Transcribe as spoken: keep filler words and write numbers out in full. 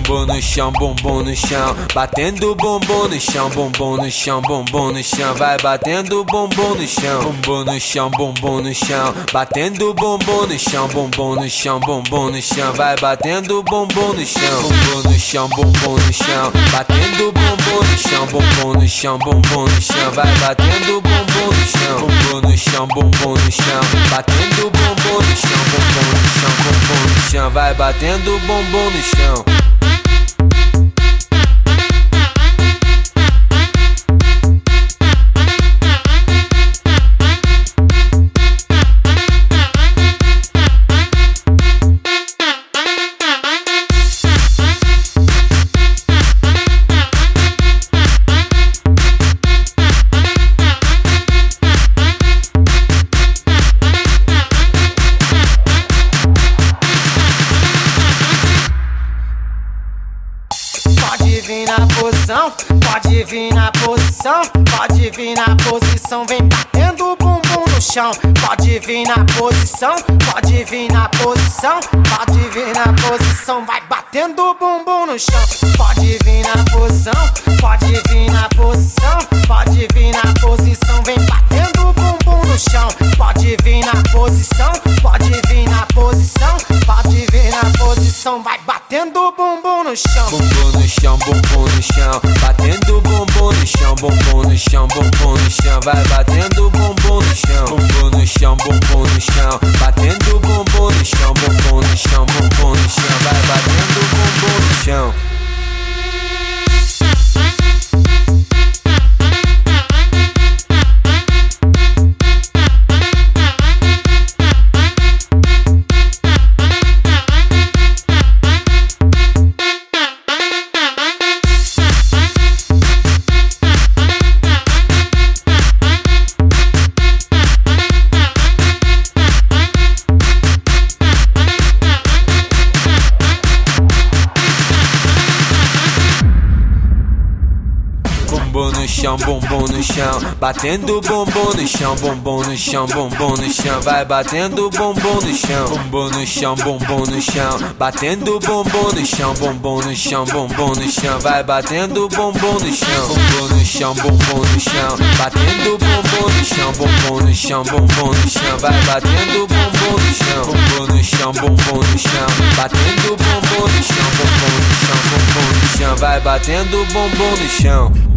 Bumbum no chão, bumbum no chão, batendo bumbum no chão, bumbum no chão, bumbum no chão, vai batendo bumbum no chão, bumbum no chão, bumbum no chão, batendo bumbum no chão, bumbum no chão, bumbum no chão, vai batendo bumbum no chão, bumbum no chão, bumbum no chão, batendo bumbum no chão, bumbum no chão, bumbum no chão, vai batendo bumbum no chão, bumbum no chão, bumbum no chão, batendo bumbum no chão, bumbum no chão, bumbum no chão, vai batendo bumbum no chão. Pode vir na posição, pode vir na posição, pode vir na posição, vem batendo o bumbum no chão. Pode vir na posição, pode vir na posição, pode vir na posição, vai batendo o bumbum no chão. Pode vir na posição, pode vir na posição, pode vir na posição, vem batendo o bumbum no chão. Pode vir na posição, pode vir na posição, pode vir na posição, vai batendo o bumbum no chão. Bumbum no chão, bumbum no chão, batendo bumbum no chão, bumbum no chão, bumbum no chão, vai batendo bumbum no chão, bumbum no chão, bumbum no chão, batendo bumbum no chão, bumbum no chão, bumbum no chão, vai batendo bumbum no chão. Bumbum no chão, bumbum no chão, batendo bumbum no chão, bumbum no chão, bumbum no chão, vai batendo bumbum no chão, bumbum no chão, bumbum no chão, batendo bumbum no chão, bumbum no chão, bumbum no chão, vai batendo bumbum no chão, bumbum no chão, bumbum no chão, batendo bumbum no chão, bumbum no chão, bumbum no chão, vai batendo bumbum no chão, bumbum no chão, bumbum no chão, batendo bumbum no chão, bumbum no chão, bumbum no chão, vai batendo bumbum no chão.